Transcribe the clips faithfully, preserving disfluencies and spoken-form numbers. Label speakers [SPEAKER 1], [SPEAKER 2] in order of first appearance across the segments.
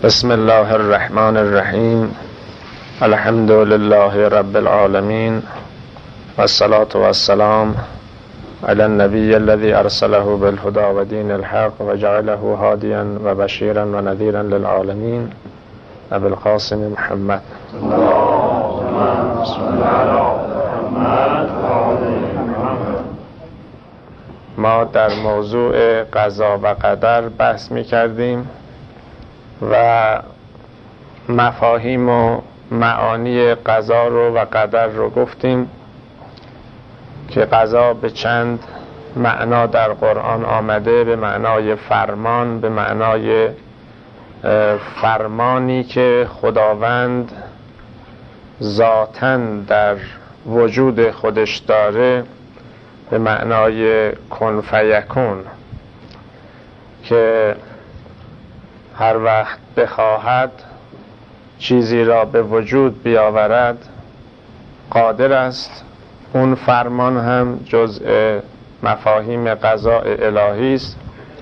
[SPEAKER 1] بسم الله الرحمن الرحیم. الحمد لله رب العالمین والصلاة والسلام علی النبی الذی ارسله بالهدى و دین الحق و جعله هادیا و بشیرا و نذیرا للعالمین ابو القاسم محمد. ما در موضوع قضا و قدر بحث می کردیم و مفاهیم و معانی قضا رو و قدر رو گفتیم که قضا به چند معنا در قرآن آمده، به معنای فرمان، به معنای فرمانی که خداوند ذاتاً در وجود خودش داره، به معنای کن فیکون، که هر وقت بخواهد چیزی را به وجود بیاورد قادر است. اون فرمان هم جزء مفاهیم قضاء الهی است.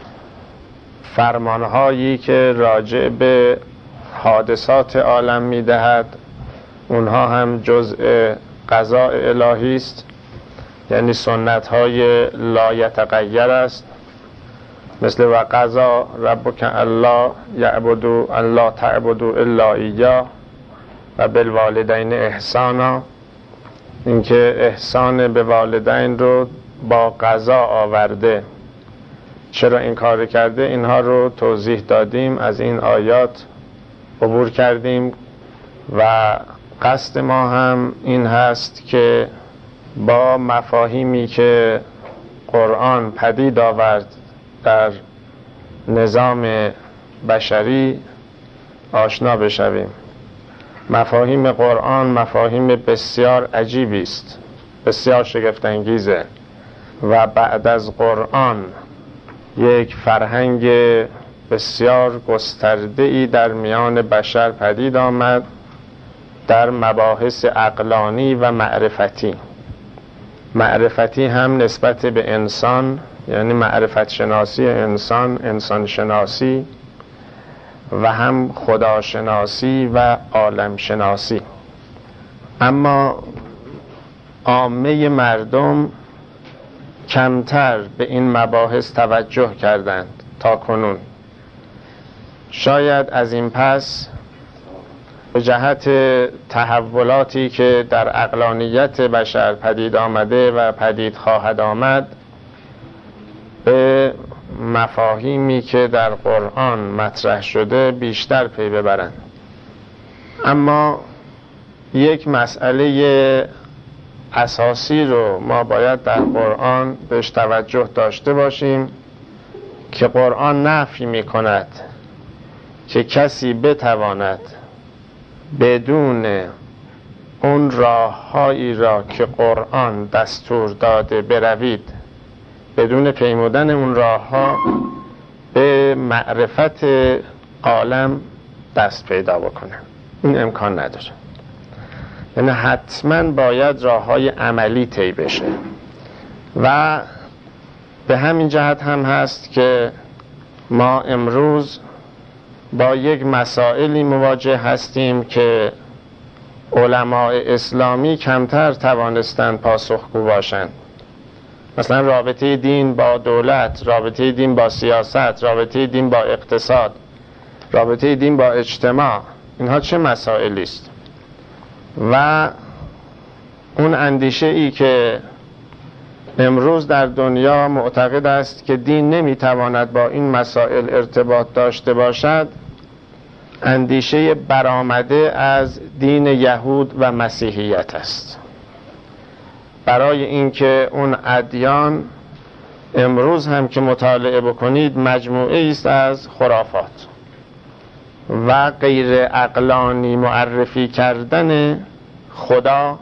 [SPEAKER 1] فرمانهایی که راجع به حادثات عالم میدهد اونها هم جزء قضاء الهی است، یعنی سنت های لا یتغیر است، مثل و قضا ربک الا یعبدوا الا تعبدوا الا ایاه و بالوالدین احسانا. اینکه احسان به والدین رو با قضا آورده. چرا این کار کرده؟ اینها رو توضیح دادیم، از این آیات عبور کردیم و قصد ما هم این هست که با مفاهیمی که قرآن پدید آورد در نظام بشری آشنا بشویم. مفاهیم قرآن مفاهیم بسیار عجیبی است، بسیار شگفت انگیزه و بعد از قرآن یک فرهنگ بسیار گسترده‌ای در میان بشر پدید آمد در مباحث عقلانی و معرفتی. معرفتی هم نسبت به انسان، یعنی معرفت شناسی انسان، انسان شناسی، و هم خداشناسی و عالم شناسی. اما عامه مردم کمتر به این مباحث توجه کردند تا کنون. شاید از این پس به جهت تحولاتی که در عقلانیت بشر پدید آمده و پدید خواهد آمد، به مفاهیمی که در قرآن مطرح شده بیشتر پی ببرند. اما یک مسئله اساسی رو ما باید در قرآن بهش توجه داشته باشیم که قرآن نفی می کند که کسی بتواند بدون اون راههایی را که قرآن دستور داده بروید، بدون پیمودن اون راهها به معرفت عالم دست پیدا بکنه. این امکان نداره. یعنی حتما باید راههای عملی طی بشه و به همین جهت هم هست که ما امروز با یک مسائلی مواجه هستیم که علماء اسلامی کمتر توانستند پاسخگو باشند. مثلا رابطه دین با دولت، رابطه دین با سیاست، رابطه دین با اقتصاد، رابطه دین با اجتماع، اینها چه مسائلی است؟ و اون اندیشه ای که امروز در دنیا معتقد است که دین نمیتواند با این مسائل ارتباط داشته باشد، اندیشه برآمده از دین یهود و مسیحیت است. برای اینکه اون ادیان امروز هم که مطالعه بکنید مجموعه است از خرافات و غیر عقلانی معرفی کردن خدا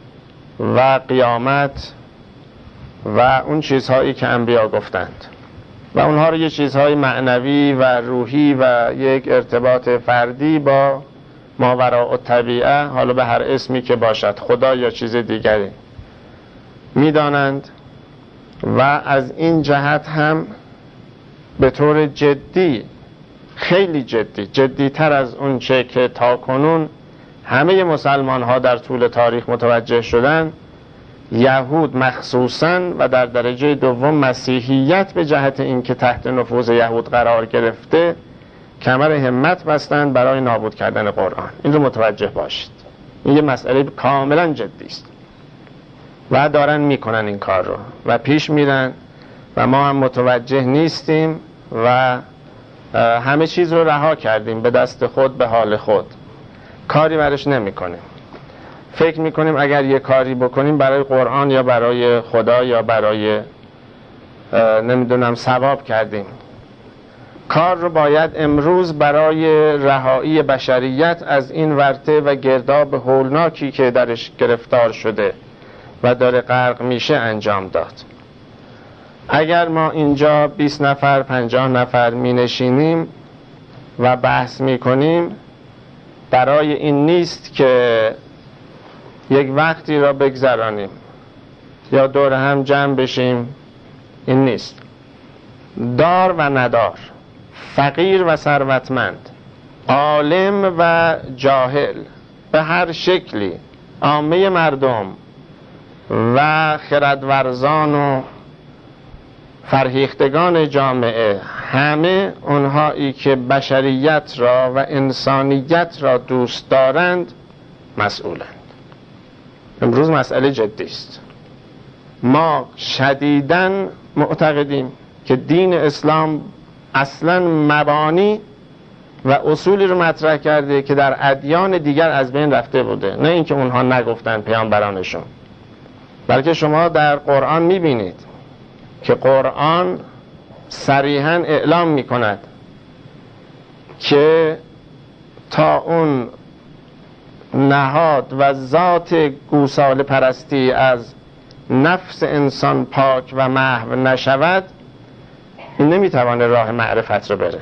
[SPEAKER 1] و قیامت و اون چیزهایی که انبیا گفتند و اونها رو یه چیزهای معنوی و روحی و یک ارتباط فردی با ماوراء الطبیعه، حالا به هر اسمی که باشد، خدا یا چیز دیگری، میدانند و از این جهت هم به طور جدی خیلی جدی، جدیتر از اون چه که تا کنون همه مسلمان ها در طول تاریخ متوجه شدن، یهود مخصوصاً و در درجه دوم مسیحیت به جهت اینکه تحت نفوذ یهود قرار گرفته کمر همت بستن برای نابود کردن قرآن. این رو متوجه باشید، این یه مسئله کاملا جدی است و دارن میکنن این کار رو و پیش میرن و ما هم متوجه نیستیم و همه چیز رو رها کردیم به دست خود، به حال خود، کاری برش نمی کنیم. فکر می کنیم اگر یه کاری بکنیم برای قرآن یا برای خدا یا برای نمیدونم ثواب کردیم. کار رو باید امروز برای رهایی بشریت از این ورطه و گرداب هولناکی که درش گرفتار شده و داره غرق میشه انجام داد. اگر ما اینجا بیست نفر پنجاه نفر می نشینیم و بحث می کنیم، برای این نیست که یک وقتی را بگذرانیم یا دور هم جمع بشیم، این نیست. دار و ندار، فقیر و ثروتمند، عالم و جاهل، به هر شکلی، عامه مردم و خردورزان و فرهیختگان جامعه، همه اونهایی که بشریت را و انسانیت را دوست دارند مسئولند. امروز مسئله جدی است. ما شدیداً معتقدیم که دین اسلام اصلاً مبانی و اصولی رو مطرح کرده که در ادیان دیگر از بین رفته بوده، نه اینکه اونها نگفتن پیامبرانشون، بلکه شما در قرآن میبینید که قرآن صریحاً اعلام میکند که تا اون نهاد و ذات گوساله پرستی از نفس انسان پاک و محو نشود، این نمیتواند راه معرفت رو بره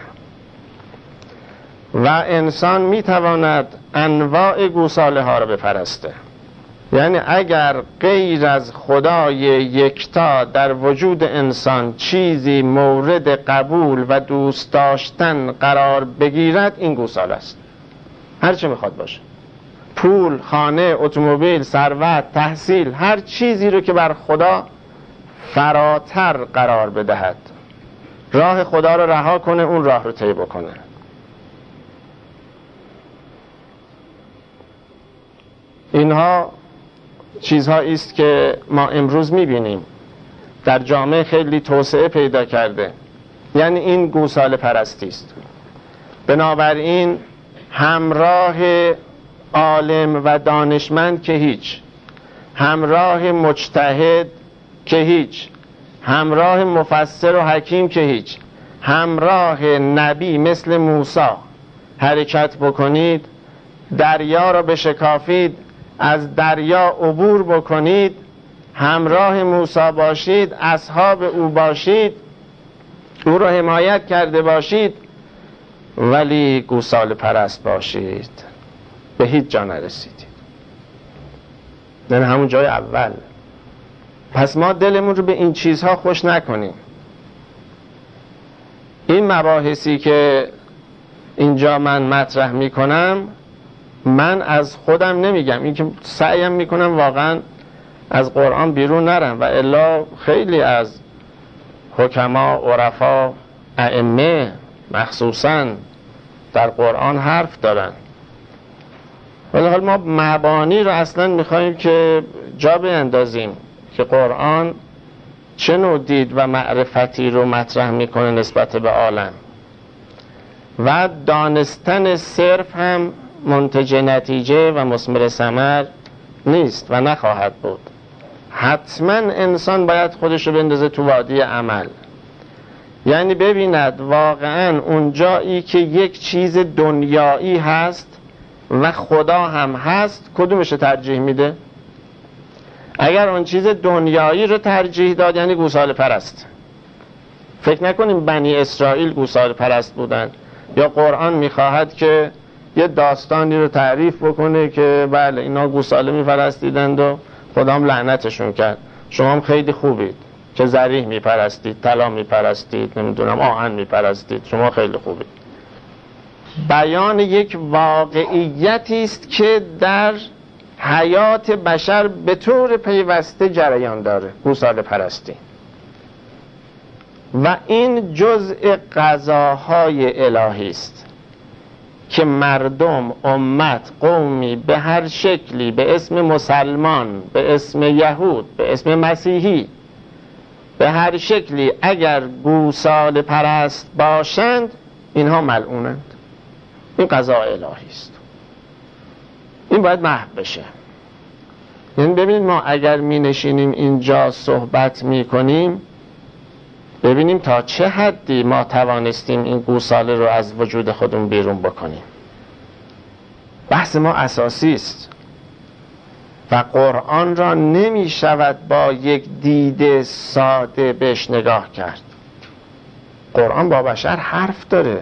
[SPEAKER 1] و انسان میتواند انواع گوساله ها رو بپرسته. یعنی اگر غیر از خدای یکتا در وجود انسان چیزی مورد قبول و دوست داشتن قرار بگیرد، این گوساله است، هر چه میخواد باشه، پول، خانه، اتومبیل، ثروت، تحصیل، هر چیزی رو که بر خدا فراتر قرار بدهد، راه خدا رو رها کنه، اون راه رو طی بکنه. اینها چیزهایی است که ما امروز میبینیم در جامعه خیلی توسعه پیدا کرده، یعنی این گوساله پرستی است. بنابراین همراه عالم و دانشمند که هیچ، همراه مجتهد که هیچ، همراه مفسر و حکیم که هیچ، همراه نبی مثل موسی حرکت بکنید، دریا را بشکافید، از دریا عبور بکنید، همراه موسی باشید، اصحاب او باشید، او را حمایت کرده باشید، ولی گوساله پرست باشید، به هیچ جا نرسیدید. نه همون جای اول. پس ما دلمون رو به این چیزها خوش نکنیم. این مباحثی که اینجا من مطرح میکنم، من از خودم نمیگم، این که سعیم میکنم واقعا از قرآن بیرون نرم، و الا خیلی از حکما، عرفا، ائمه مخصوصا در قرآن حرف دارن، ولی حال ما مبانی رو اصلا میخواییم که جا بیندازیم که قرآن چه نوع دید و معرفتی رو مطرح میکنه نسبت به عالم، و دانستن صرف هم منتج نتیجه و مثمر ثمر نیست و نخواهد بود. حتما انسان باید خودش رو بندازه تو وادی عمل، یعنی ببیند واقعا اون جایی که یک چیز دنیایی هست و خدا هم هست، کدومش ترجیح میده؟ اگر اون چیز دنیایی رو ترجیح داد یعنی گوساله پرست. فکر نکنیم بنی اسرائیل گوساله پرست بودن، یا قرآن میخواهد که یه داستانی رو تعریف بکنه که بله اینا گوساله میپرستیدند و خدا هم لعنتشون کرد، شما هم خیلی خوبید که زریح میپرستید، طلا میپرستید، نمیدونم آهن میپرستید، شما خیلی خوبید. بیان یک واقعیتی است که در حیات بشر به طور پیوسته جریان داره، گوساله پرستی، و این جزء قضاهای الهی است که مردم، امت، قومی به هر شکلی، به اسم مسلمان، به اسم یهود، به اسم مسیحی، به هر شکلی اگر گوساله پرست باشند اینها ملعونند. این قضا الهی است، این باید محو بشه. یعنی ببینید ما اگر می نشینیم اینجا صحبت می کنیم، ببینیم تا چه حدی ما توانستیم این گوساله رو از وجود خودمون بیرون بکنیم. بحث ما اساسی است و قرآن را نمی شود با یک دید ساده بهش نگاه کرد. قرآن با بشر حرف داره.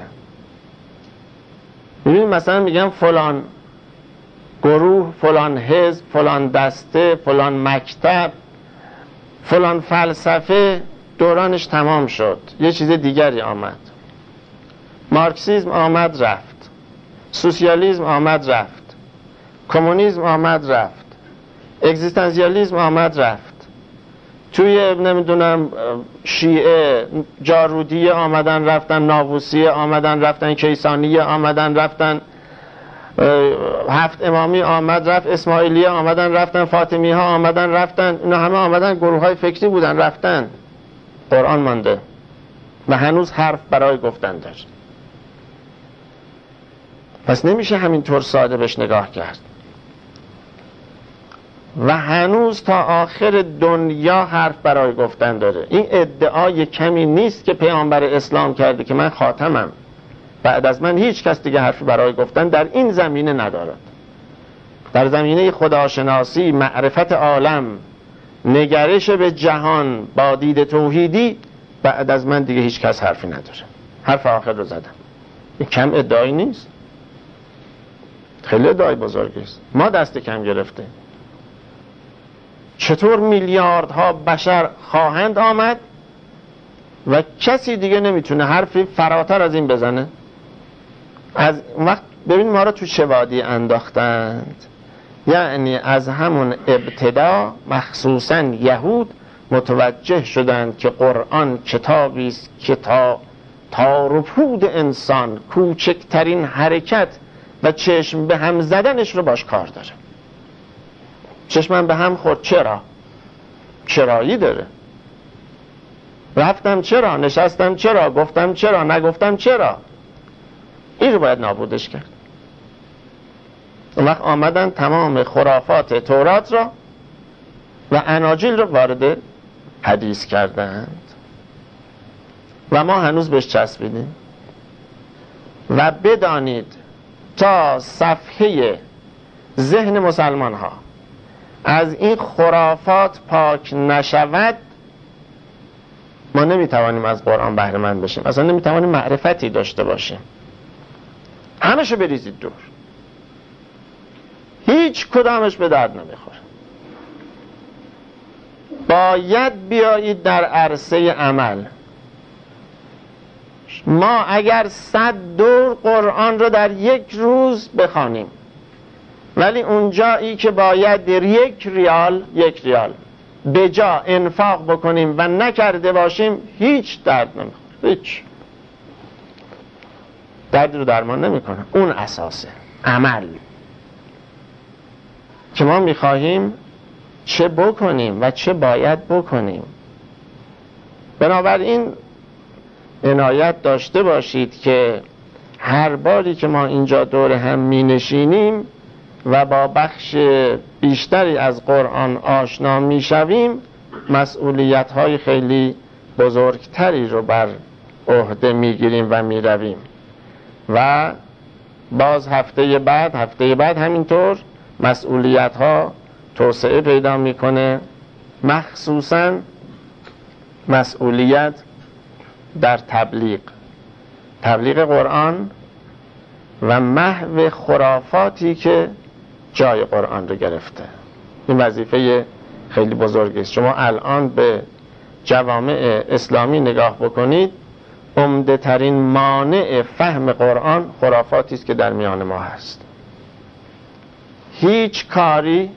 [SPEAKER 1] ببینید مثلا میگم فلان گروه، فلان حزب، فلان دسته، فلان مکتب، فلان فلسفه دورانش تمام شد، یه چیز دیگری آمد. مارکسیسم آمد رفت، سوسیالیسم آمد رفت، کمونیسم آمد رفت، اگزیستانسیالیسم آمد رفت، توی نمیدونم شیعه جارودیه آمدن رفتن، ناووسیه آمدن رفتن، کیسانیه آمدن رفتن، هفت امامی آمد رفت، اسماعیلیه آمدن رفتن، فاطمی ها آمدن رفتن. اینا همه آمدن گروه های فکری بودن رفتن. قرآن مانده و هنوز حرف برای گفتن داره. پس نمیشه همینطور ساده بهش نگاه کرد و هنوز تا آخر دنیا حرف برای گفتن داره. این ادعای کمی نیست که پیامبر اسلام کرده که من خاتمم، بعد از من هیچ کس دیگه حرفی برای گفتن در این زمینه ندارد. در زمینه خداشناسی، معرفت عالم، نگرش به جهان با دید توحیدی، بعد از من دیگه هیچ کس حرفی نداره. حرف آخر رو زدم. این کم ادعایی نیست، خیلی ادعای بزرگی است. ما دست کم گرفته. چطور میلیاردها بشر خواهند آمد و کسی دیگه نمیتونه حرفی فراتر از این بزنه؟ از اون وقت ببین ما رو تو چه وادی انداختند. یعنی از همون ابتدا مخصوصا یهود متوجه شدند که قرآن کتابی است که تا تا رپود انسان کوچکترین حرکت و چشم به هم زدنش رو باش کار داره. چشمم به هم خورد، چرا؟ چرایی داره. رفتم چرا؟ نشستم چرا؟ گفتم چرا؟ نگفتم چرا؟ این رو باید نابودش کرد. اون وقت آمدن تمام خرافات تورات را و اناجیل را وارد حدیث کردند و ما هنوز بهش چسبیدیم. و بدانید تا صفحه ذهن مسلمان ها از این خرافات پاک نشود ما نمیتوانیم از قرآن بهره مند بشیم، اصلا نمیتوانیم معرفتی داشته باشیم. همشو بریزید دور، هیچ کدامش به درد نمیخوره. باید بیایید در عرصه عمل. ما اگر صد دور قرآن رو در یک روز بخوانیم ولی اونجایی که باید یک ریال یک ریال به جا انفاق بکنیم و نکرده باشیم هیچ درد نمیخوره، هیچ درد رو درمان نمیکنه. اون اساسه عمل که ما میخواهیم چه بکنیم و چه باید بکنیم. بنابراین عنایت داشته باشید که هر باری که ما اینجا دور هم می نشینیم و با بخش بیشتری از قرآن آشنا می شویم مسئولیت های خیلی بزرگتری رو بر عهده می گیریم و می رویم و باز هفته بعد هفته بعد همینطور مسئولیت ها توسعه پیدا میکنه، مخصوصا مسئولیت در تبلیغ تبلیغ قرآن و محو خرافاتی که جای قرآن رو گرفته. این وظیفه خیلی بزرگی است. شما الان به جوامع اسلامی نگاه بکنید، عمده ترین مانع فهم قرآن خرافاتی است که در میان ما هست. هیچ کاری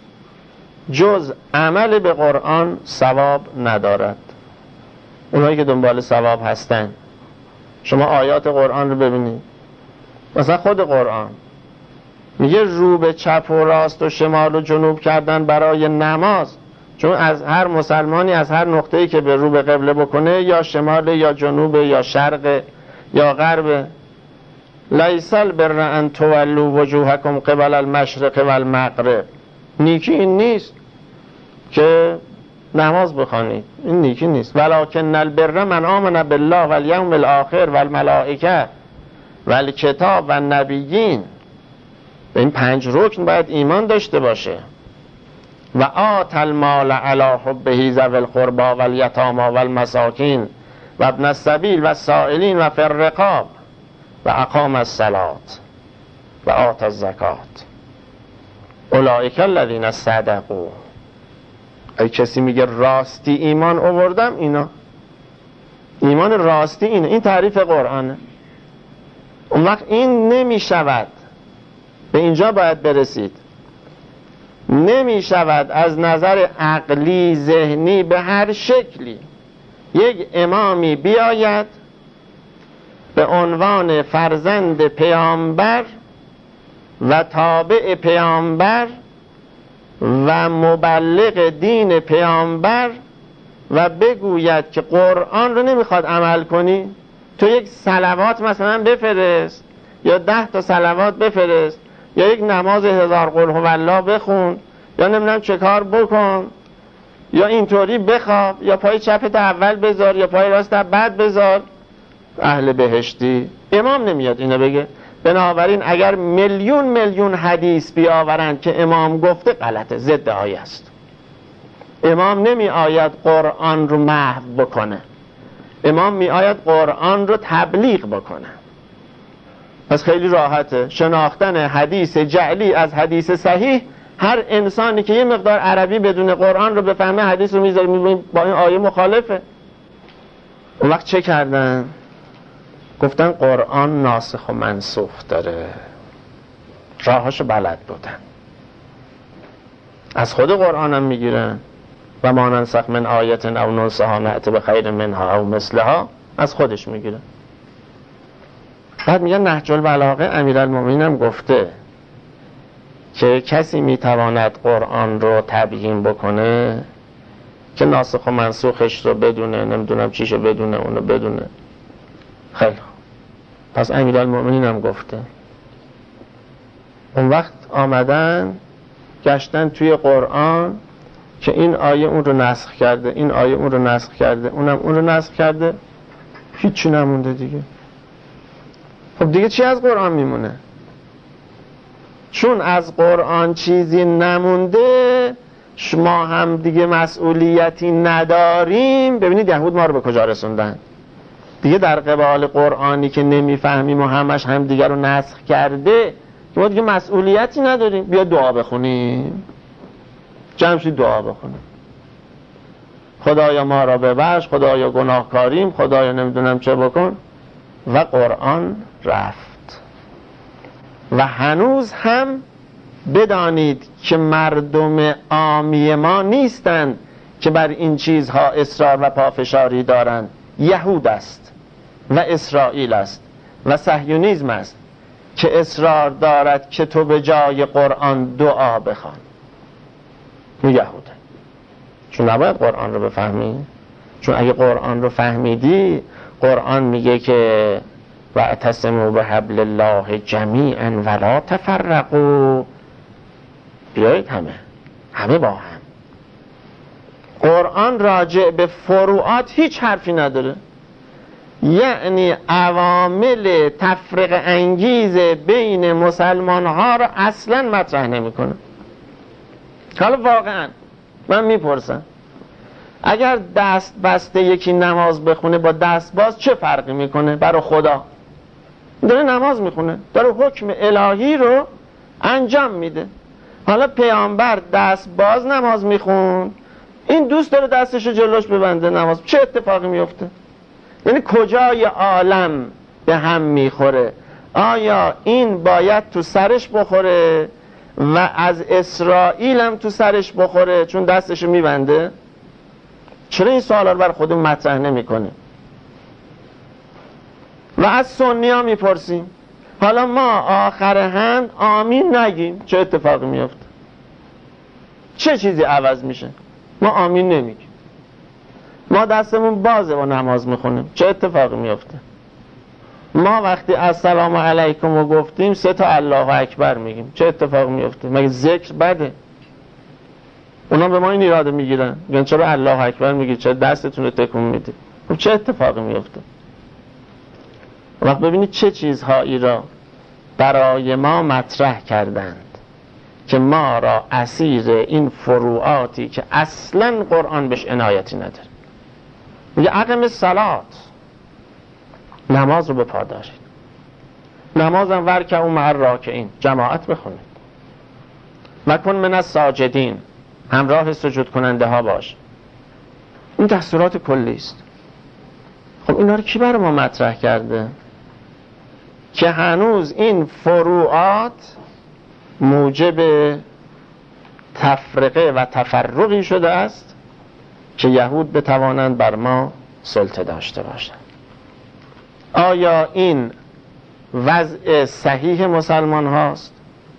[SPEAKER 1] جز عمل به قرآن ثواب ندارد. اونایی که دنبال ثواب هستن، شما آیات قرآن رو ببینید. مثلا خود قرآن میگه رو به چپ و راست و شمال و جنوب کردن برای نماز، چون از هر مسلمانی از هر نقطه‌ای که به رو به قبله بکنه، یا شمال یا جنوب یا شرق یا غرب، لیس البر ان تولوا وجوهکم قبل المشرق والمغرب، نیکی این نیست که نماز بخوانید، این نیکی نیست. ولکن البر من آمن بالله والیوم الاخر والملائکه والکتاب والنبیین. به این پنج رکن باید ایمان داشته باشه. و آت المال علی حبه ذوی القربى والیتامی والمساکین و ابن السبیل والسائلین و فی الرقاب و اقام الصلاة و آت الزکات اولئک الذین صدقوا. ای کسی میگه راستی ایمان آوردم، اینا ایمان راستی اینه. این تعریف قرآنه. اون وقت این نمیشود، به اینجا باید برسید، نمی شود از نظر عقلی ذهنی به هر شکلی یک امامی بیاید به عنوان فرزند پیامبر و تابع پیامبر و مبلغ دین پیامبر و بگوید که قرآن رو نمیخواد عمل کنی، تو یک صلوات مثلا بفرست یا ده تا صلوات بفرست یا یک نماز هزار قل هو الله بخون یا نمیدونم چه کار بکن یا اینطوری بخواب یا پای چپت اول بذار یا پای راست بعد بذار، اهل بهشتی. امام نمیاد اینو بگه. بنابراین اگر میلیون میلیون حدیث بیاورند که امام گفته، غلطه، ضد آیه است. امام نمی آید قرآن رو محو بکنه، امام می آید قرآن رو تبلیغ بکنه. پس خیلی راحته شناختن حدیث جعلی از حدیث صحیح. هر انسانی که یه مقدار عربی بدون قرآن رو بفهمه، حدیث رو میذاره میبینید با این آیه مخالفه. اون وقت چه کردن؟ گفتن قرآن ناسخ و منسوخ داره. راهاشو بلد بودن، از خود قرآن هم میگیرن. و ما ننسخ من آیت او ننسها نأتی بخیر منها او مثلها، از خودش میگیرن. بعد میگن نهج البلاغه امیرالمومنین هم گفته که کسی میتواند قرآن رو تبیین بکنه که ناسخ و منسوخش رو بدونه، نمیدونم چیشو بدونه، اونو بدونه. خیلی پس امیرالمومنین هم گفته. اون وقت آمدن گشتن توی قرآن که این آیه اون رو نسخ کرده، این آیه اون رو نسخ کرده، اونم اون رو نسخ کرده، هیچی نمونده دیگه. خب دیگه چی از قرآن میمونه؟ چون از قرآن چیزی نمونده، شما هم دیگه مسئولیتی نداریم. ببینید یهود ما رو به کجا رسوندن. دیگه در قبال قرآنی که نمیفهمیم و همش هم دیگه رو نسخ کرده، ما دیگه مسئولیتی نداریم. بیا دعا بخونیم، جمعشی دعا بخونیم، خدایا ما را ببخش، خدایا گناهکاریم، خدایا نمیدونم چه بکن. و قرآن رفت. و هنوز هم بدانید که مردم عامی ما نیستند که بر این چیزها اصرار و پافشاری دارند. یهود است و اسرائیل است و صهیونیسم است که اصرار دارد که تو به جای قرآن دعا بخوان. یهوده. چون نباید قرآن رو بفهمی. چون اگه قرآن رو فهمیدی، قرآن میگه که واعتصموا بحبل الله جمیعا ولا تفرقوا. بیایید همه همه با هم. قرآن راجع به فروعات هیچ حرفی نداره. یعنی عوامل تفرقه انگیز بین مسلمان ها را اصلا مطرح نمیکنه. حالا واقعا من میپرسم، اگر دست بسته یکی نماز بخونه با دست باز چه فرقی میکنه برای خدا؟ داره نماز میخونه، داره حکم الهی رو انجام میده. حالا پیامبر دست باز نماز میخون، این دوست داره دستشو جلوش ببنده نماز، چه اتفاقی میفته؟ یعنی کجای عالم به هم میخوره؟ آیا این باید تو سرش بخوره و از اسرائیل هم تو سرش بخوره چون دستشو میبنده؟ چرا این سوالا رو بر خودمون مطرح نمی‌کنیم؟ و از سنی ها میپرسیم حالا ما آخر هم آمین نگیم چه اتفاقی میفته؟ چه چیزی عوض میشه؟ ما آمین نمیگیم، ما دستمون بازه و نماز میخونیم، چه اتفاقی میفته؟ ما وقتی السلام علیکم رو گفتیم سه تا الله اکبر میگیم، چه اتفاقی میفته؟ مگه ذکر بده؟ اونا به ما این ایراده میگیرن، میگن چرا الله اکبر میگی، چرا دستتون رو تکون میدی؟ خب چه اتفاقی میفته؟ وقت ببینید چه چیزهایی را برای ما مطرح کردند که ما را اسیر این فروعاتی که اصلا قرآن بهش عنایتی نداره. میگه اقم الصلاة، نماز رو بپاداشید، نماز هم ورکعوا مع الراکعین، جماعت بخونید، و کن من الساجدین، همراه سجود کننده ها باش. این دستورات کلی است. خب اینا رو کی برای ما مطرح کرده؟ که هنوز این فروعات موجب تفرقه و تفرقی شده است که یهود بتوانند بر ما سلطه داشته باشند. آیا این وضع صحیح مسلمان هاست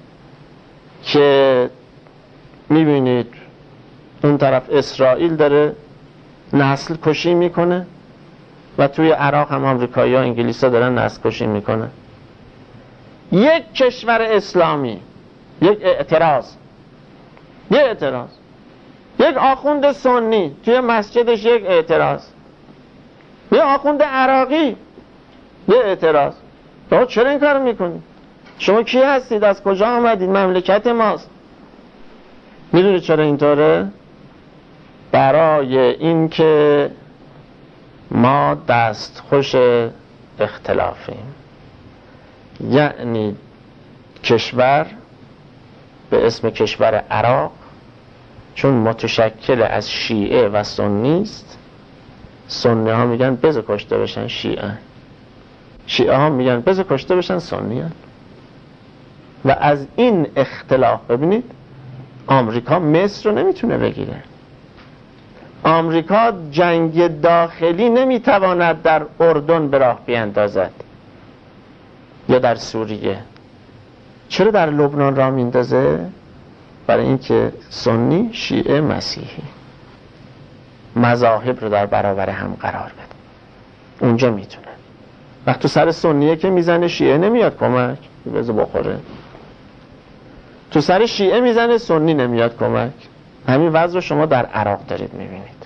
[SPEAKER 1] که میبینید اون طرف اسرائیل داره نسل کشی میکنه و توی عراق هم آمریکایی ها انگلیس ها دارن نسل کشی میکنه؟ یک کشور اسلامی یک اعتراض یک اعتراض یک آخوند سنی توی مسجدش یک اعتراض، یک آخوند عراقی یک اعتراض. تو چرا این کار میکنید؟ شما کی هستید؟ از کجا آمدید؟ مملکت ماست. میدونید چرا اینطوره؟ برای اینکه ما دستخوش اختلافیم. یعنی کشور به اسم کشور عراق چون متشکل از شیعه و سنی است، سنی ها میگن بذار کشته بشن شیعه، شیعه ها میگن بذار کشته بشن سنی هن. و از این اختلاف ببینید آمریکا مصر رو نمیتونه بگیره، آمریکا جنگ داخلی نمیتواند در اردن به راه بیاندازد یا در سوریه. چرا در لبنان راه میندازه؟ برای اینکه سنی شیعه مسیحی مذاهب رو در برابر هم قرار بده، اونجا میتونه. وقتی سر سنیه که میزنه شیعه نمیاد کمک بذار بخوره، تو سر شیعه میزنه سنی نمیاد کمک. همین وضع رو شما در عراق دارید میبینید.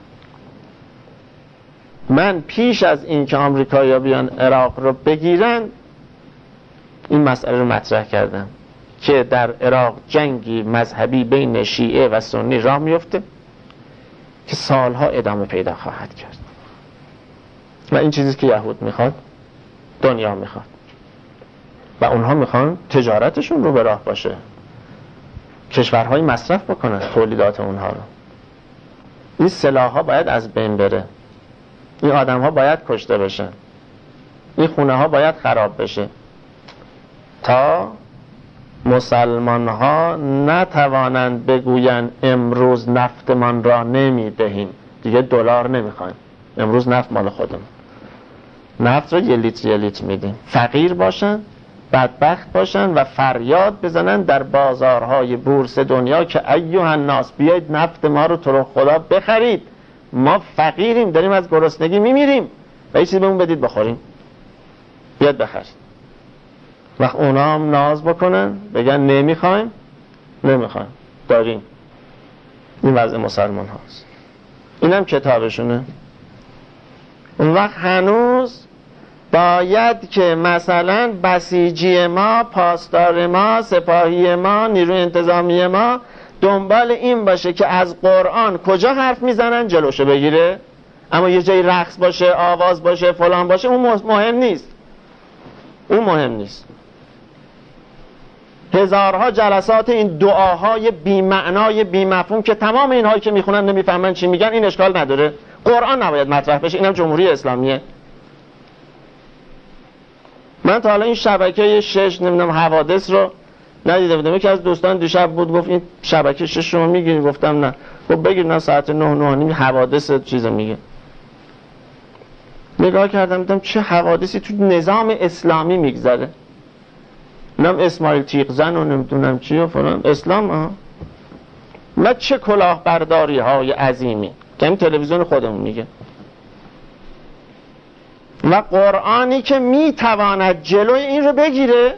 [SPEAKER 1] من پیش از این که آمریکایی‌ها بیان عراق رو بگیرن این مسئله رو مطرح کردم که در عراق جنگی مذهبی بین شیعه و سنی راه میفته که سالها ادامه پیدا خواهد کرد و این چیزی که یهود میخواد دنیا میخواد و اونها میخوان تجارتشون رو به راه باشه، کشورهای مصرف بکنن تولیدات اونها رو. این سلاح‌ها باید از بین بره، این آدم‌ها باید کشته بشن، این خونه‌ها باید خراب بشه تا مسلمان‌ها نتوانند بگویند امروز نفتمان را نمیدهیم، دیگه دلار نمیخوایم، امروز نفت مال خودمون، نفت را یه لیتر یه لیتر میدیم. فقیر باشن، بدبخت باشن و فریاد بزنن در بازارهای بورس دنیا که ایها الناس بیایید نفت ما رو تو رو خدا بخرید، ما فقیریم داریم از گرسنگی میمیریم و یه چیزی بهمون بدید بخوریم، بیاد بخرید. وقت اونا هم ناز بکنن بگن نمیخوایم نمیخوایم داریم. این وضع مسلمان هاست، این هم کتابشونه. اون وقت هنوز باید که مثلا بسیجی ما، پاسدار ما، سپاهی ما، نیروی انتظامی ما دنبال این باشه که از قرآن کجا حرف میزنن جلوشو بگیره، اما یه جای رقص باشه، آواز باشه، فلان باشه، اون مهم نیست، اون مهم نیست. هزارها جلسات این دعاهای بی‌معنای بی‌مفهوم که تمام اینهایی که میخونن نمیفهمن چی میگن، این اشکال نداره. قرآن نباید مطرح بشه، اینم جمهوری اسلامیه. من تا حالا این شبکه شش نمیدونم حوادث رو ندیده بودم. یکی از دوستان دیشب بود گفت این شبکه شش رو میگیری؟ گفتم نه. گفت بگیر، نه ساعت نه نه نیم حوادث چیزو میگه. نگاه کردم دیدم چه حوادثی تو نظام اسلامی میگذره. نم اسماعیل تیغزن و نمیدونم چی و فلان. اسلام ها نه چه کلاهبرداری های عظیمی که این تلویزیون خودمون میگه. و قرآنی که میتواند جلوی این رو بگیره،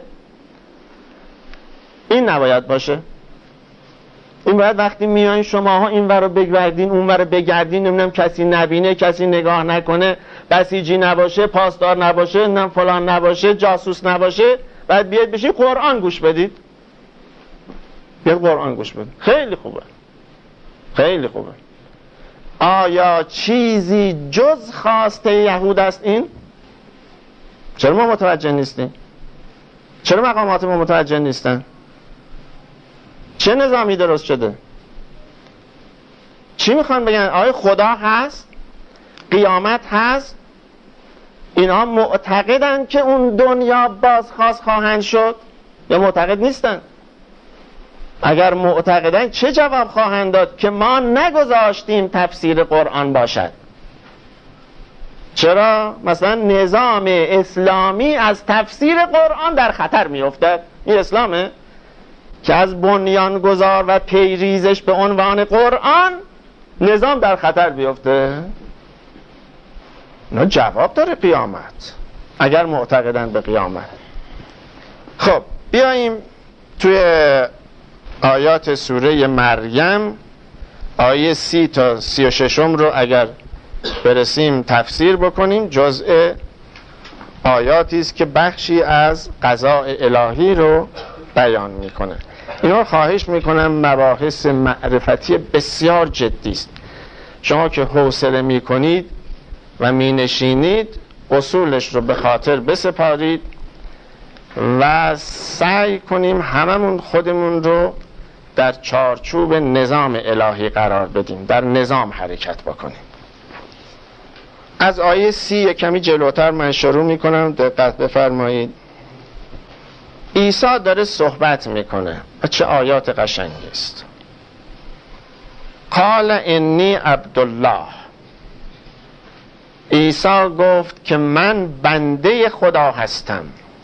[SPEAKER 1] این نباید باشه. این باید وقتی میایین شماها این ور رو بگردین اون ور رو بگردین، نمیدونم کسی نبینه، کسی نگاه نکنه، بسیجی نباشه، پاسدار نباشه، نمیدونم فلان نباشه، جاسوس نباشه، بعد بیاید بشین قرآن گوش بدید. بیاید قرآن گوش بدید. خیلی خوبه، خیلی خوبه. آیا چیزی جز خواسته یهود است این؟ چرا ما متوجه نیستیم؟ چرا مقامات ما متوجه نیستن؟ چه نظامی درست شده؟ چی میخوان بگن؟ آیا خدا هست؟ قیامت هست؟ اینها معتقدن که اون دنیا بازخواست خواهند شد یا معتقد نیستن؟ اگر معتقدن چه جواب خواهند داد که ما نگذاشتیم تفسیر قرآن باشد؟ چرا مثلا نظام اسلامی از تفسیر قرآن در خطر میافتد؟ این اسلامه که از بنیانگذار و پیریزش به عنوان قرآن نظام در خطر بیفته؟ نه، جواب داره قیامت اگر معتقدن به قیامت. خب بیاییم توی آیات سوره مریم آیه سی تا سی و ششم رو اگر برسیم تفسیر بکنیم. جزء آیاتی است که بخشی از قضاء الهی رو بیان میکنه. اینا خواهش میکنم مباحث معرفتی بسیار جدی است. شما که حوصله میکنید و مینشینید اصولش رو به خاطر بسپارید و سعی کنیم هممون خودمون رو در چارچوب نظام الهی قرار بدیم، در نظام حرکت بکنیم. از آیه سی کمی جلوتر من شروع میکنم، دقت بفرمایید. عیسی داره صحبت میکنه و چه آیات قشنگی است. قال انی عبدالله. عیسی گفت که من بنده خدا هستم.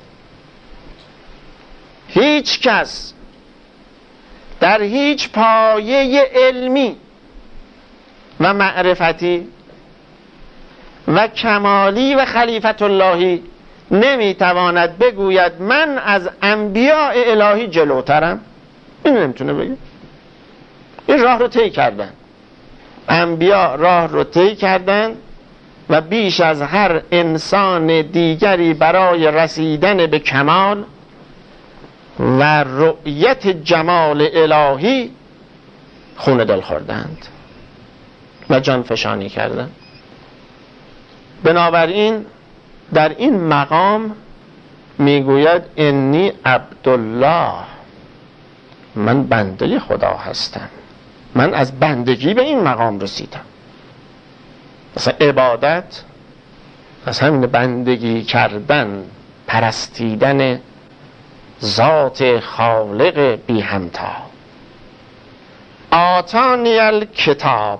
[SPEAKER 1] هیچ کس در هیچ پایه علمی و معرفتی و کمالی و خلیفت اللهی نمیتواند بگوید من از انبیاء الهی جلوترم. این نمیتونه بگه. این راه رو طی کردن، انبیاء راه رو طی کردن و بیش از هر انسان دیگری برای رسیدن به کمال و رؤیت جمال الهی خون دل خوردند و جان فشانی کردند. بنابراین در این مقام میگوید انی عبدالله، من بنده خدا هستم. من از بندگی به این مقام رسیدم. مثلا عبادت از همین بندگی کردن، پرستیدن ذات خالق بی همتا. آتانی الکتاب،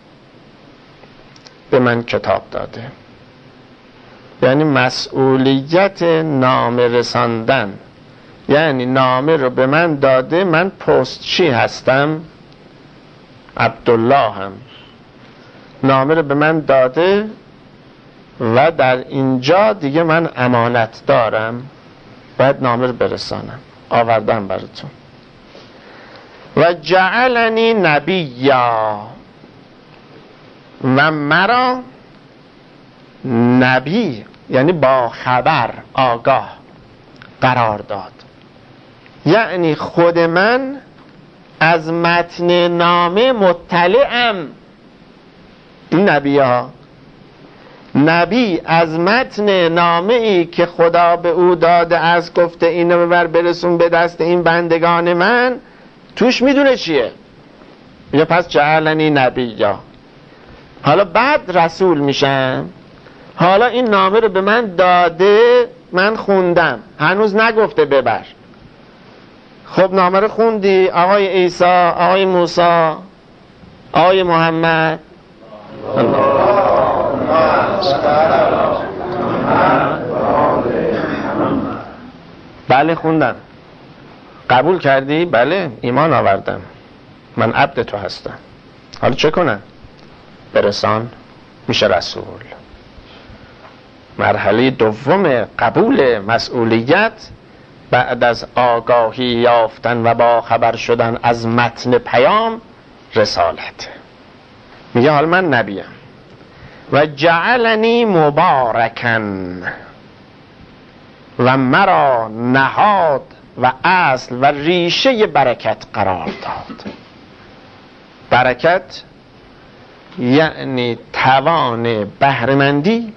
[SPEAKER 1] به من کتاب داده، یعنی مسئولیت نامه رساندن، یعنی نامه رو به من داده. من پستچی هستم، عبدالله هم نامه رو به من داده و در اینجا دیگه من امانت دارم، باید نامه رو برسانم، آوردم براتون. و جعلنی نبیا، و مرا نبی یعنی با خبر، آگاه قرار داد. یعنی خود من از متن نامه مطلعم. این نبی ها، نبی از متن نامه ای که خدا به او داده از گفته اینو ببر برسون به دست این بندگان من، توش میدونه چیه. یا پس جعلنی نبی یا، حالا بعد رسول میشم. حالا این نامه رو به من داده من خوندم، هنوز نگفته ببر. خب نامه رو خوندی آقای عیسی، آقای موسی، آقای محمد؟ بله خوندم. قبول کردی؟ بله ایمان آوردم، من عبد تو هستم. حالا چه کنم؟ برسان، میشه رسول. مرحله دوم قبول مسئولیت بعد از آگاهی یافتن و با خبر شدن از متن پیام رسالت. میگه حال من نبیم و جعلنی مبارکن و مرا نهاد و اصل و ریشه برکت قرار داد. برکت یعنی توان بهره‌مندی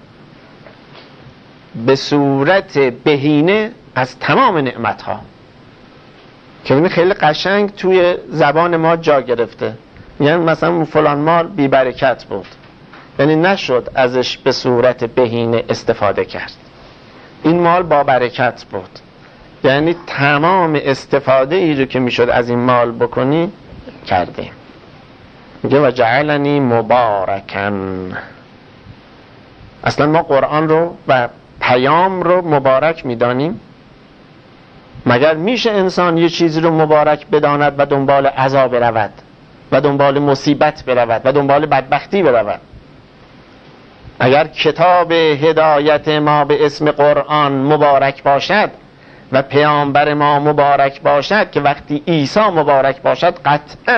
[SPEAKER 1] به صورت بهینه از تمام نعمتها، که این خیلی قشنگ توی زبان ما جا گرفته. یعنی مثلا فلان مال بی برکت بود، یعنی نشد ازش به صورت بهینه استفاده کرد. این مال با برکت بود، یعنی تمام استفاده ای رو که میشد از این مال بکنی کردیم. میگه و جعلنی مبارکن. اصلا ما قرآن رو و پیام رو مبارک میدانیم؟ مگر میشه انسان یه چیزی رو مبارک بداند و دنبال عذاب برود و دنبال مصیبت برود و دنبال بدبختی برود؟ اگر کتاب هدایت ما به اسم قرآن مبارک باشد و پیامبر ما مبارک باشد، که وقتی عیسی مبارک باشد قطعاً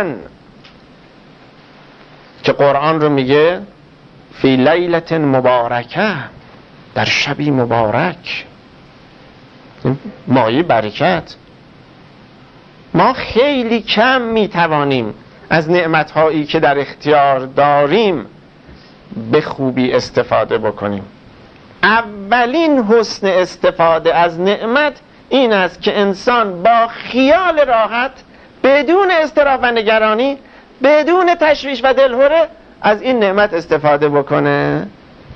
[SPEAKER 1] که قرآن رو میگه فی لیلة مبارکه، در شبی مبارک، مایه برکت. ما خیلی کم میتوانیم از نعمتهایی که در اختیار داریم به خوبی استفاده بکنیم. اولین حسن استفاده از نعمت این است که انسان با خیال راحت، بدون اضطراب و نگرانی، بدون تشویش و دلهره از این نعمت استفاده بکنه.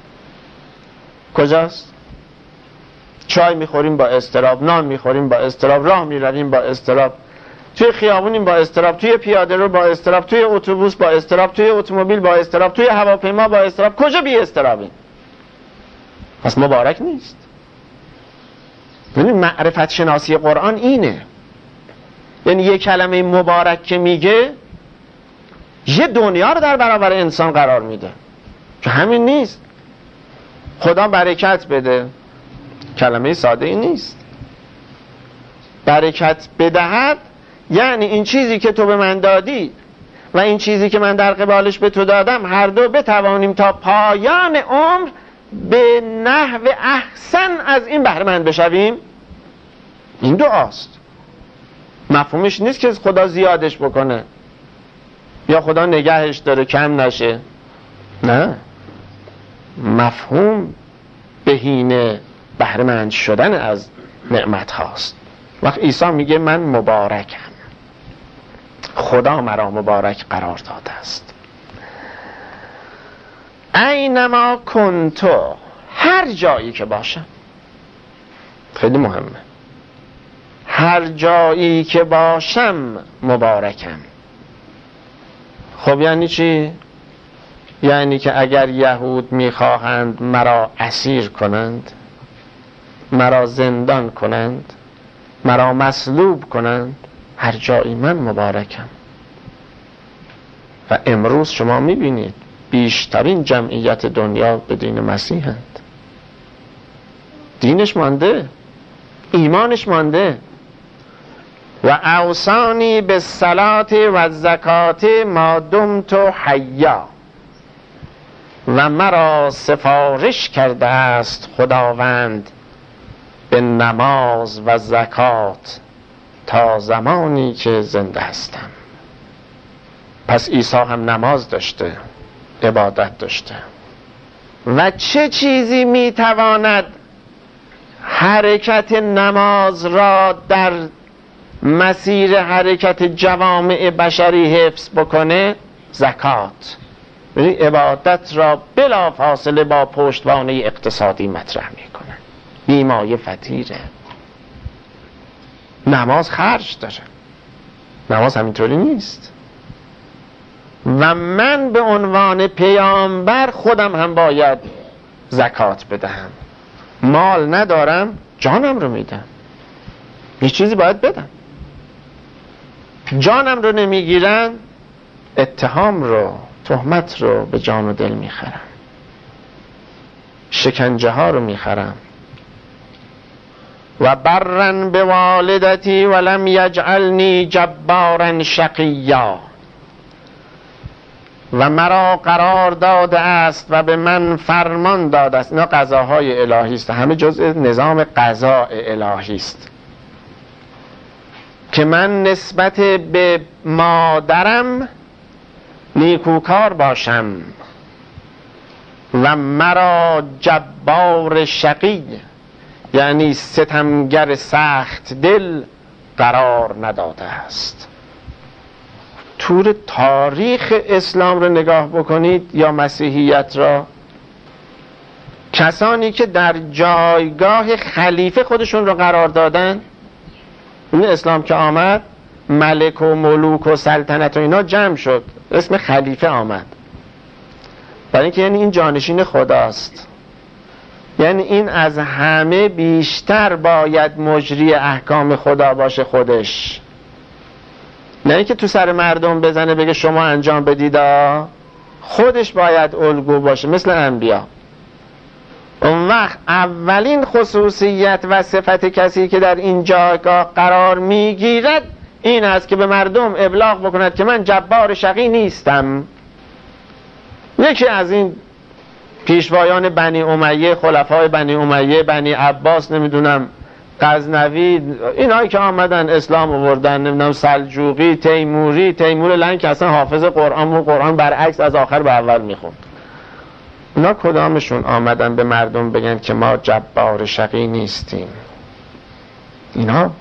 [SPEAKER 1] کجاست؟ چای میخوریم با اضطراب، نان میخوریم با اضطراب، راه میرویم با اضطراب، توی خیابونیم با اضطراب، توی پیاده رو با اضطراب، توی اتوبوس با اضطراب، توی اتومبیل با اضطراب، توی هواپیما با اضطراب. کجا بی اضطرابیم؟ پس مبارک نیست. ببین معرفت شناسی قرآن اینه، یعنی یک کلمه مبارک که میگه یه دنیا رو در برابر انسان قرار میده، که همین نیست. خدا برکت بده، کلمه ساده ای نیست. برکت بدهد یعنی این چیزی که تو به من دادی و این چیزی که من در قبالش به تو دادم، هر دو بتوانیم تا پایان عمر به نحو احسن از این بهره مند بشویم. این دعاست. مفهومش نیست که خدا زیادش بکنه یا خدا نگهش داره کم نشه. نه، مفهوم بهینه بهره مند شدن از نعمت هاست. وقت عیسی میگه من مبارکم، خدا مرا مبارک قرار داده است. اینما کنتو، هر جایی که باشم. خیلی مهمه، هر جایی که باشم مبارکم. خب یعنی چی؟ یعنی که اگر یهود میخواهند مرا اسیر کنند، مرا زندان کنند، مرا مصلوب کنند، هر جایی من مبارکم. و امروز شما میبینید بیشترین جمعیت دنیا به دین مسیحند. دینش مانده، ایمانش مانده. و اوصانی به صلات و زکات ما دمت حیا، و مرا سفارش کرده است خداوند به نماز و زکات تا زمانی که زنده هستم. پس عیسی هم نماز داشته، عبادت داشته. و چه چیزی میتواند حرکت نماز را در مسیر حرکت جوامع بشری حفظ بکنه؟ زکات. یعنی عبادت را بلا فاصله با پشتوانه اقتصادی مطرح میکنه. بیمایه فطیره. نماز خرج داره، نماز همینطوری نیست. و من به عنوان پیامبر خودم هم باید زکات بدهم. مال ندارم، جانم رو میدم، یه چیزی باید بدم. جانم رو نمیگیرن، اتهام رو، تهمت رو به جان و دل میخرم، شکنجه ها رو میخرم. و برن به والدتی ولم یجعلنی جبارا شقیا، و مرا قرار داده است و به من فرمان داده است. اینا قضاهای الهی است، همه جزء نظام قضاء الهی است که من نسبت به مادرم نیکوکار باشم و مرا جبار شقی یعنی ستمگر سخت دل قرار نداده است. طور تاریخ اسلام رو نگاه بکنید یا مسیحیت را، کسانی که در جایگاه خلیفه خودشون رو قرار دادن، این اسلام که آمد ملک و ملوک و سلطنت و اینا جمع شد، اسم خلیفه آمد، برای اینکه یعنی این جانشین خداست، یعنی این از همه بیشتر باید مجری احکام خدا باشه خودش، نه اینکه تو سر مردم بزنه بگه شما انجام بدیدا، خودش باید الگو باشه مثل انبیا. اون وقت اولین خصوصیت و صفت کسی که در این جایگاه قرار میگیرد این است که به مردم ابلاغ بکند که من جبار شقی نیستم. یکی از این پیشوایان بنی امیه، خلفای بنی امیه، بنی عباس، نمیدونم غزنوی، اینایی که آمدن اسلام آوردن، نمیدونم سلجوقی، تیموری، تیمور لنگ که اصلا حافظ قرآن و قرآن برعکس از آخر به اول میخوند، اونا کدامشون آمدن به مردم بگن که ما جبار شقی نیستیم؟ اینا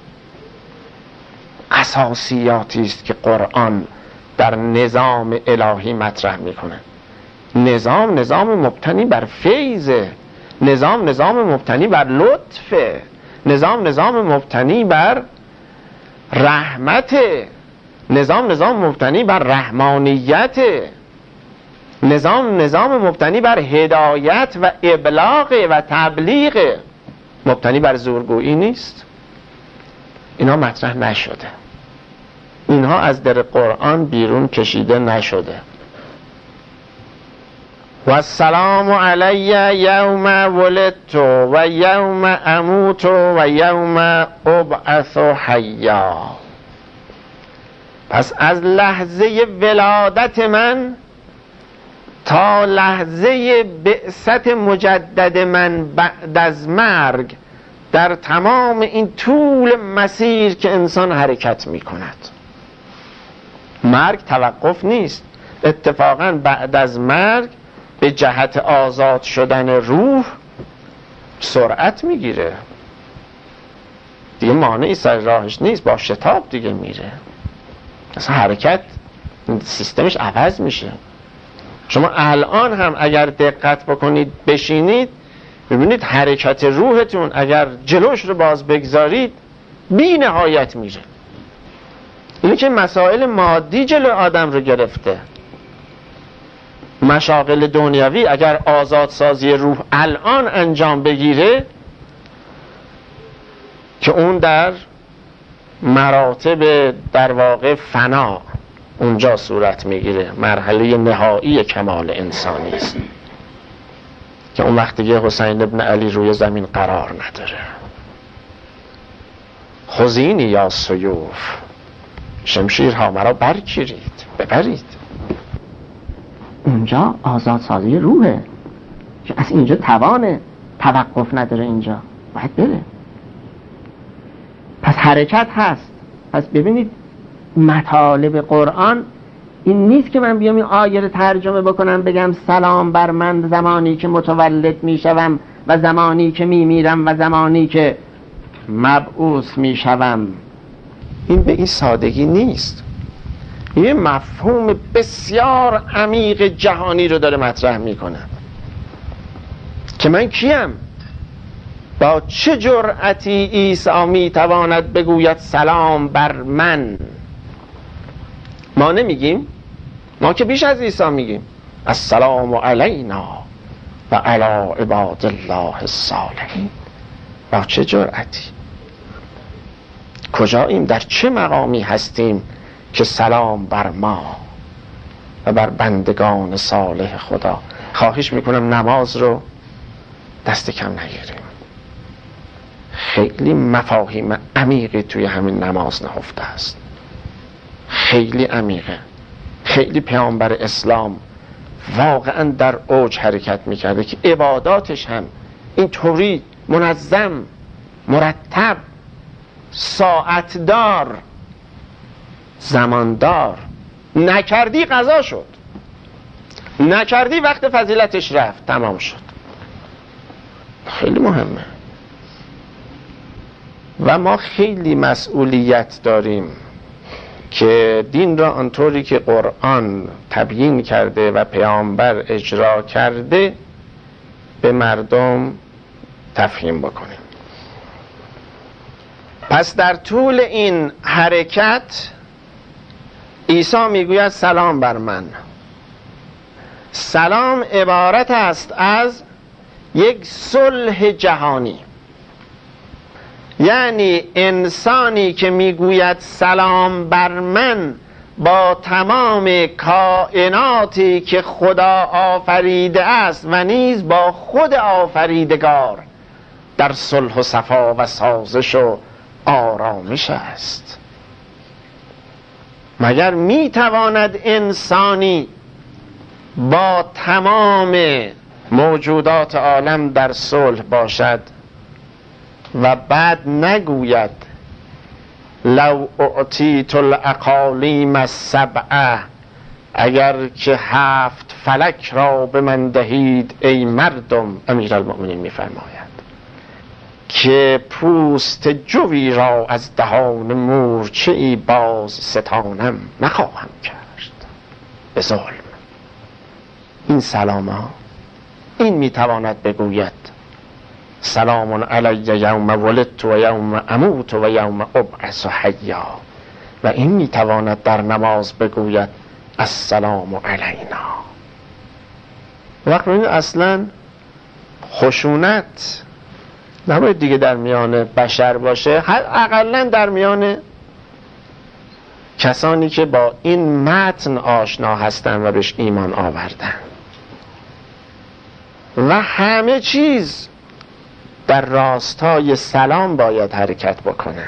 [SPEAKER 1] اساسیاتی است که قرآن در نظام الهی مطرح میکنه. نظام نظام مبتنی بر فیضه، نظام نظام مبتنی بر لطفه، نظام نظام مبتنی بر رحمت، نظام نظام مبتنی بر رحمانیت، نظام نظام مبتنی بر هدایت و ابلاغ و تبلیغ، مبتنی بر زورگویی نیست. اینها مطرح نشده، اینها از در قرآن بیرون کشیده نشده. و السلام علی یوم ولدت و یوم اموت و یوم ابعث حیا. پس از لحظه ولادت من تا لحظه بعثت مجدد من بعد از مرگ، در تمام این طول مسیر که انسان حرکت می کند، مرگ توقف نیست. اتفاقا بعد از مرگ به جهت آزاد شدن روح سرعت میگیره، دیگه مانعی سر راهش نیست، با شتاب دیگه میره، اصلا حرکت سیستمش عوض میشه. شما الان هم اگر دقت بکنید بشینید ببینید حرکت روحتون اگر جلوش رو باز بگذارید بی نهایت میره. اینه که مسائل مادی جلو آدم رو گرفته. مشاغل دنیوی اگر آزادسازی روح الان انجام بگیره که اون در مراتب در واقع فنا اونجا صورت میگیره، مرحله نهایی کمال انسانی است که اون وقت دیگه حسین ابن علی روی زمین قرار نداره. خذینی یا سیوف، شمشیرها مرا برگیرید، ببرید.
[SPEAKER 2] اونجا آزادسازی روحه که از اینجا توان توقف نداره، اینجا باید بره. پس حرکت هست. پس ببینید مطالب قرآن این نیست که من بیام این آیه رو ترجمه بکنم بگم سلام بر من زمانی که متولد میشوم و زمانی که میمیرم و زمانی که مبعوث میشوم.
[SPEAKER 1] این به این سادگی نیست، یه مفهوم بسیار عمیق جهانی رو داره مطرح میکنه که من کیم، با چه جرأتی عیسی می تواند بگوید سلام بر من؟ ما نمیگیم، ما که بیش از عیسی میگیم السلام علینا و علی عباد الله الصالحین. با چه جرأتی؟ کجاییم؟ در چه مقامی هستیم که سلام بر ما و بر بندگان صالح خدا؟ خواهش میکنم نماز رو دست کم نگیریم. خیلی مفاهیم عمیقی توی همین نماز نهفته است، خیلی عمیقه. خیلی پیامبر اسلام واقعا در اوج حرکت میکرده که عباداتش هم اینطوری منظم، مرتب، ساعتدار، زماندار. نکردی قضا شد، نکردی وقت فضیلتش رفت، تمام شد. خیلی مهمه و ما خیلی مسئولیت داریم که دین را آنطوری که قرآن تبیین کرده و پیامبر اجرا کرده به مردم تفهیم بکنیم. پس در طول این حرکت عیسی میگوید سلام بر من. سلام عبارت است از یک صلح جهانی، یعنی انسانی که میگوید سلام بر من با تمام کائناتی که خدا آفریده است و نیز با خود آفریدگار در صلح و صفا و سازش و آرامش است. مگر میتواند انسانی با تمام موجودات عالم در صلح باشد و بعد نگوید لو اعطیت الاقالیم السبعه، اگر که هفت فلک را به من دهید ای مردم؟ امیرالمؤمنین میفرماید که پوست جوی را از دهان مورچه ای باز ستانم نخواهم کرد به ظلم. این سلام ها، این میتواند بگوید سلام علی یوم ولدت و یوم اموت و یوم ابعث حیا، و این میتواند در نماز بگوید السلام علینا. وقت ببینید اصلا خشونت نباید دیگه در میان بشر باشه، اقلا در میان کسانی که با این متن آشنا هستن و بهش ایمان آوردن. و همه چیز در راستای سلام باید حرکت بکنه.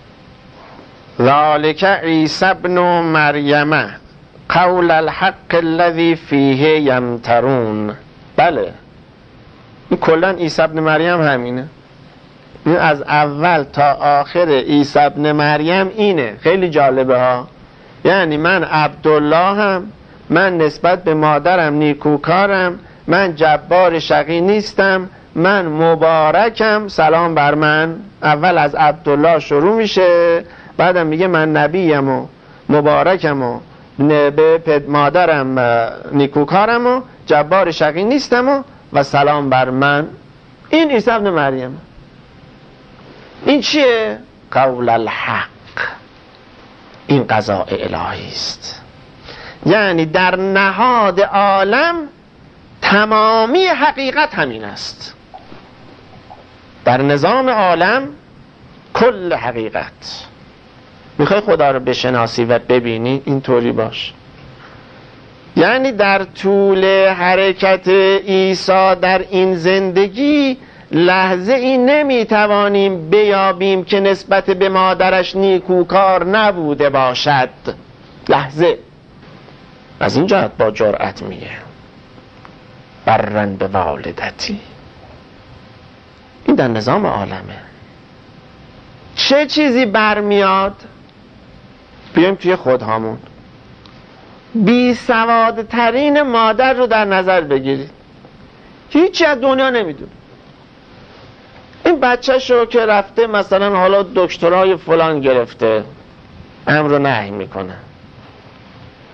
[SPEAKER 1] ذالک عیسی ابن مریم قول الحق الذی فیه یمترون. بله، این کلن عیسی ابن مریم همینه. این از اول تا آخر عیسی ابن مریم اینه. خیلی جالبه ها. یعنی من عبدالله هم، من نسبت به مادرم نیکوکارم، من جبار شقی نیستم، من مبارکم، سلام بر من. اول از عبدالله شروع میشه، بعدم میگه من نبیم و مبارکم و به مادرم نیکوکارم و جبار شقی نیستم و و سلام بر من. این عیسی ابن مریم. این چیه؟ قول الحق. این قضاء الهی است. یعنی در نهاد عالم تمامی حقیقت همین است. در نظام عالم کل حقیقت. میخوای خدا رو بشناسی و ببینی، اینطوری باش. یعنی در طول حرکت عیسی در این زندگی لحظه ای نمیتوانیم بیابیم که نسبت به مادرش نیکوکار نبوده باشد. لحظه. از این جهت با جرأت میگه برن به والدتی. این در نظام عالمه. چه چیزی برمیاد؟ بیایم توی خودهامون. بی سوادترین مادر رو در نظر بگیرید، هیچی از دنیا نمیدونه. این بچه شو که رفته مثلا حالا دکترای فلان گرفته، امر و نهی میکنه،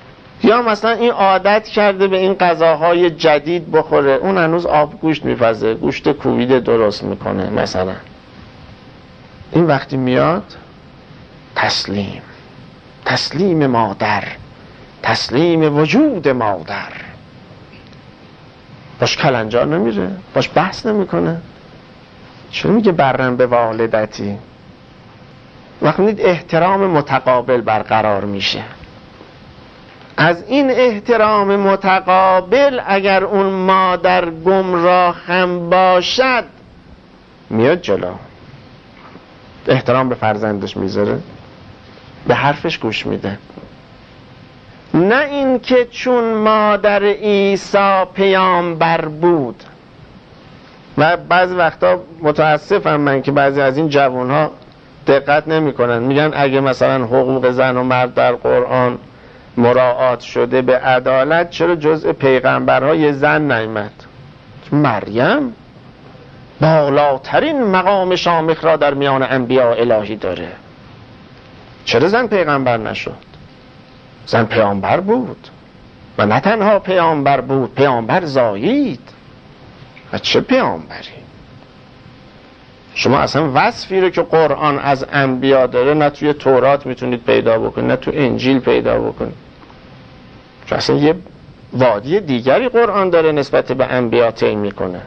[SPEAKER 1] یا مثلا این عادت کرده به این غذاهای جدید بخوره، اون هنوز آب گوشت میپزه، گوشت کوبیده درست میکنه مثلا. این وقتی میاد تسلیم، تسلیم مادر، تسلیم وجود مادر، باش کلنجار نمیره، باش بحث نمیکنه. چون میگه برم به والدتی؟ وقتی احترام متقابل برقرار میشه. از این احترام متقابل اگر اون مادر گمراه هم باشد میاد جلو، احترام به فرزندش میذاره، به حرفش گوش میده. نه این که چون مادر عیسی پیامبر بود. و بعضی وقتا متاسفم من که بعضی از این جوانها دقت نمی کنن، میگن اگه مثلا حقوق زن و مرد در قرآن مراعات شده به عدالت، چرا جزء پیغمبرهای زن نیامد؟ مریم بالاترین مقام شامخ را در میان انبیاء الهی داره، چرا زن پیغمبر نشد؟ زن پیامبر بود و نه تنها پیامبر بود، پیامبر زایید. و چه پیامبری؟ شما اصلا وصفی رو که قرآن از انبیا داره نه توی تورات میتونید پیدا بکنید، نه تو انجیل پیدا بکنید. چون اصلا یه وادی دیگری قرآن داره نسبت به انبیا طی میکنه.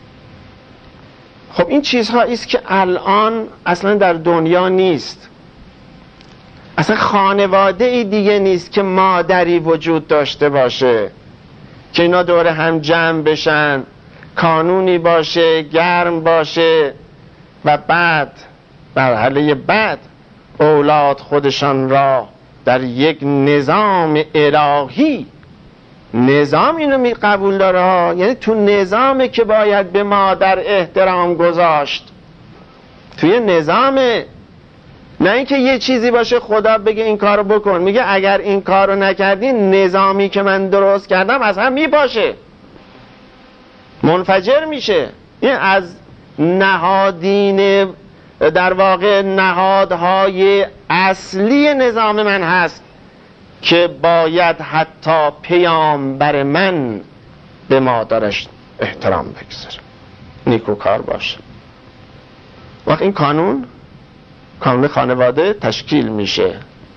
[SPEAKER 1] خب این چیزهایی است که الان اصلا در دنیا نیست. اصلا خانواده ای دیگه نیست که مادری وجود داشته باشه که اینا دور هم جمع بشن، کانونی باشه، گرم باشه و بعد مرحله بعد اولاد خودشان را در یک نظام الهی، نظام اینو می قبول داره ها، یعنی تو نظامه که باید به مادر احترام گذاشت، توی نظامه، نه اینکه یه چیزی باشه خدا بگه این کارو بکن، میگه اگر این کارو نکردی نظامی که من درست کردم از هم میپاشه، منفجر میشه. این از نهادین در واقع نهادهای اصلی نظام من هست که باید حتی پیامبر من به مادرش احترام بگذاره، نیکوکار باشه. وقت این قانون قانون خانواده تشکیل میشه.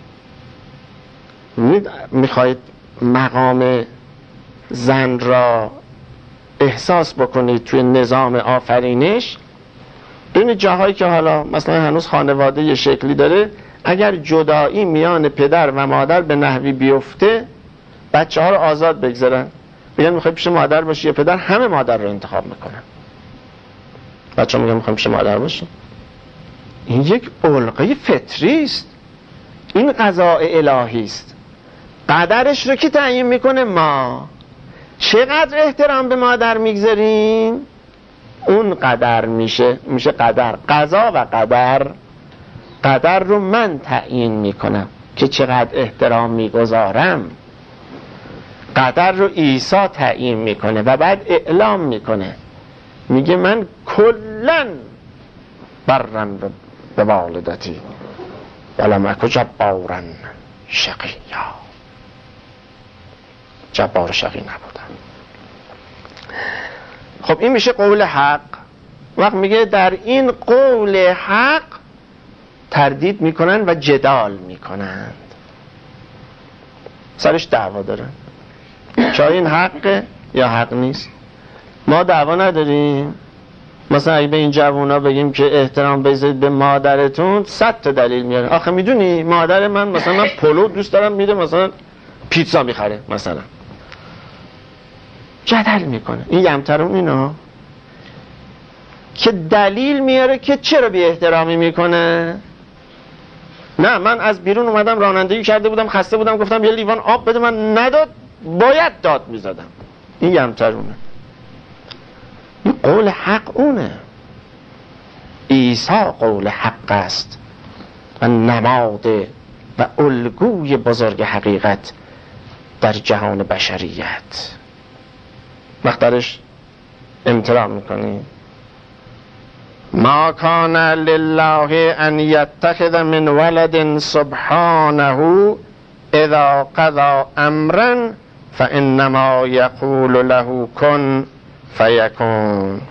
[SPEAKER 1] میخواید مقام زن را احساس بکنید توی نظام آفرینش، ببینید جاهایی که حالا مثلا هنوز خانواده یه شکلی داره، اگر جدایی میان پدر و مادر به نحوی بیفته، بچه ها رو آزاد بگذارن، بگن میخوای پیش مادر باشی یا پدر، همه مادر رو انتخاب میکنن. بچه ها میگن میخوایم پیش مادر باشی. این یک علقه فطری است، این قضاء الهی است. قدرش رو کی تعیین میکنه؟ ما. چقدر احترام به مادر میگذاریم اون قدر میشه میشه قدر. قضا و قدر، قدر رو من تعیین میکنم که چقدر احترام میگذارم، قدر رو عیسی تعیین میکنه و بعد اعلام میکنه، میگه من کلن برن به والدتی ولم اکو جبارن شقیا. جبار شقی نبودم. خب این میشه قول حق. وقت میگه در این قول حق تردید میکنن و جدال میکنند، سرش دعوا دارن چه این حقه یا حق نیست. ما دعوا نداریم. مثلا اگه به این جوونا بگیم که احترام بذارید به مادرتون، صد تا دلیل میاره. آخه میدونی مادر من مثلا من پلو دوست دارم، میره مثلا پیتزا میخره مثلا، جدل میکنه. این یمترون اینا که دلیل میاره که چرا بی احترامی میکنه. نه من از بیرون اومدم رانندگی کرده بودم، خسته بودم، گفتم یه لیوان آب بده، من نداد، باید داد میزدم. این یمترونه. این قول حق اونه. عیسی قول حق است و نماد و الگوی بزرگ حقیقت در جهان بشریت. وقت درش امتناع میکنی. ما کان لله ان یتخذ من ولد سبحانه اذا قضا امرا فانما یقول له کن فیکون.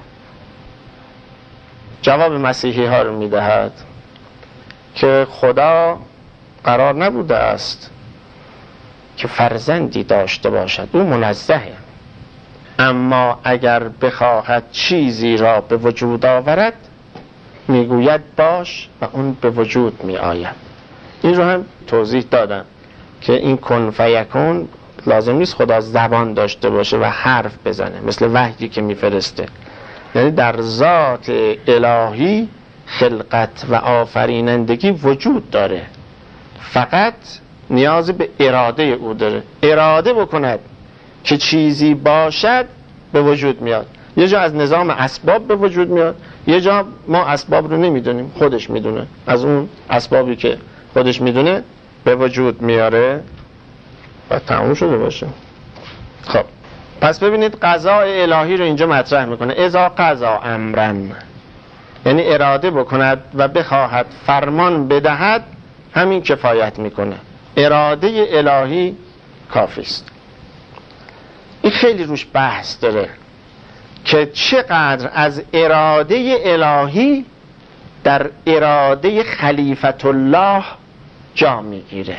[SPEAKER 1] جواب مسیحی ها رو میدهد که خدا قرار نبوده است که فرزندی داشته باشد، او منزهه، اما اگر بخواهد چیزی را به وجود آورد میگوید باش و اون به وجود می آید. این رو هم توضیح دادم که این کن فیکون لازم نیست خدا زبان داشته باشه و حرف بزنه مثل وحیی که میفرسته، یعنی در ذات الهی خلقت و آفرینندگی وجود داره، فقط نیاز به اراده او داره، اراده بکند که چیزی باشد به وجود میاد. یه جا از نظام اسباب به وجود میاد، یه جا ما اسباب رو نمیدونیم، خودش میدونه، از اون اسبابی که خودش میدونه به وجود میاره و تموم شده باشه. خب پس ببینید قضاء الهی رو اینجا مطرح میکنه، اذا قضا امرن، یعنی اراده بکند و بخواهد فرمان بدهد، همین کفایت میکنه، اراده الهی کافی است. این خیلی روش بحث داره که چقدر از اراده الهی در اراده خلیفت الله جا میگیره.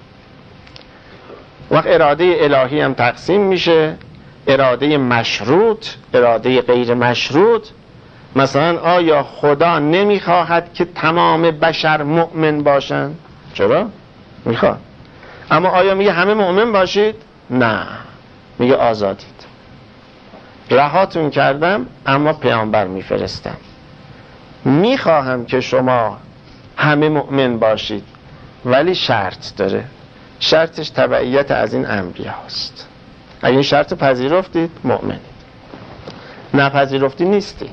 [SPEAKER 1] وقت اراده الهی هم تقسیم میشه، اراده مشروط، اراده غیر مشروط. مثلا آیا خدا نمیخواهد که تمام بشر مؤمن باشند؟ چرا؟ میخواد. اما آیا میگه همه مؤمن باشید؟ نه، میگه آزادید، رهاتون کردم اما پیامبر میفرستم. میخواهم که شما همه مؤمن باشید ولی شرط داره، شرطش تبعیت از این انبیا هست. اگه این شرط پذیرفتید مؤمنید، نپذیرفتید نیستید.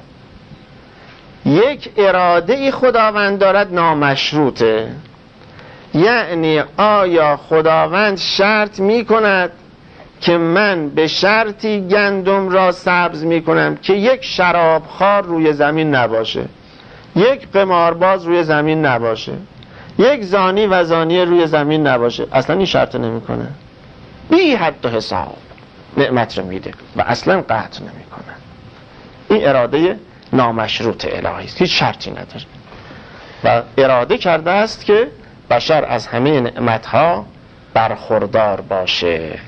[SPEAKER 1] یک اراده خداوند دارد نامشروطه، یعنی آیا خداوند شرط میکند که من به شرطی گندم را سبز میکنم که یک شرابخوار روی زمین نباشه، یک قمارباز روی زمین نباشه، یک زانی و زانیه روی زمین نباشه، اصلا این شرط نمیکنه، بی حد و حساب نعمت رو میده و اصلا قطع نمیکنه. این اراده نامشروط الهی است، هیچ شرطی نداره و اراده کرده است که بشر از همه نعمتها برخوردار باشه.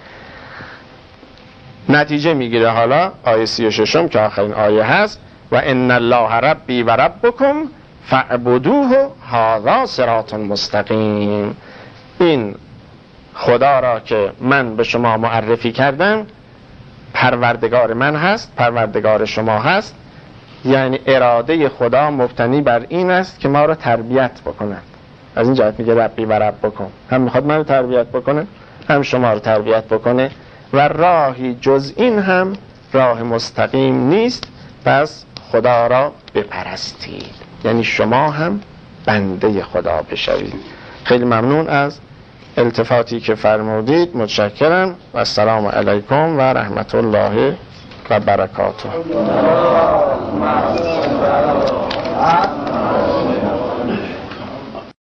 [SPEAKER 1] نتیجه میگیره حالا آیه سی و ششم که آخرین آیه هست، و ان الله ربی و ربکم فاعبدوه هذا صراط مستقیم. این خدا را که من به شما معرفی کردم پروردگار من هست، پروردگار شما هست، یعنی اراده خدا مبتنی بر این است که ما را تربیت بکند. از این جهت میگه ربی و ربکم، هم میخواد من رو تربیت بکنه هم شما رو تربیت بکنه و راهی جز این هم راه مستقیم نیست، پس خدا را بپرستید، یعنی شما هم بنده خدا بشوید. خیلی ممنون از التفاتی که فرمودید، متشکرم و السلام علیکم و رحمت الله و برکاته.